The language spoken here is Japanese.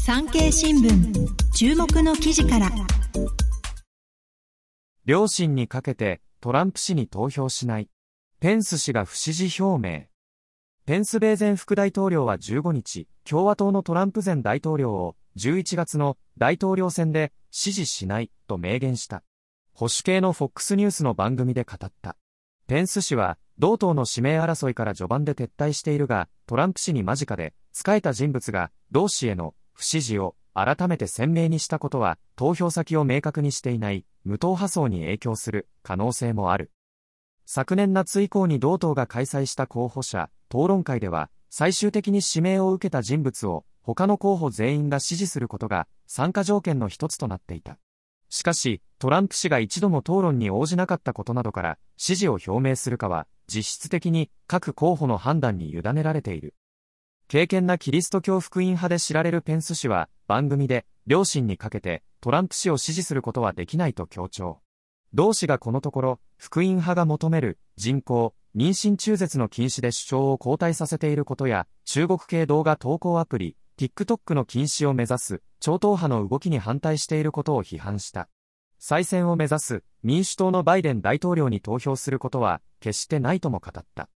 産経新聞注目の記事から。 両親にかけてトランプ氏に投票しない。ペンス氏が不支持表明。ペンス米前副大統領は15日、共和党のトランプ前大統領を11月の大統領選で支持しないと明言した。保守系の FOX ニュースの番組で語った。ペンス氏は同党の指名争いから序盤で撤退しているが、トランプ氏に間近で仕えた人物が同氏への不支持を改めて鮮明にしたことは、投票先を明確にしていない無党派層に影響する可能性もある。昨年夏以降に同党が開催した候補者討論会では、最終的に指名を受けた人物を他の候補全員が支持することが参加条件の一つとなっていた。しかし、トランプ氏が一度も討論に応じなかったことなどから、支持を表明するかは実質的に各候補の判断に委ねられている。敬虔なキリスト教福音派で知られるペンス氏は番組で両親にかけてトランプ氏を支持することはできないと強調。同氏がこのところ福音派が求める人工妊娠中絶の禁止で主張を後退させていることや、中国系動画投稿アプリ TikTok の禁止を目指す超党派の動きに反対していることを批判した。再選を目指す民主党のバイデン大統領に投票することは決してないとも語った。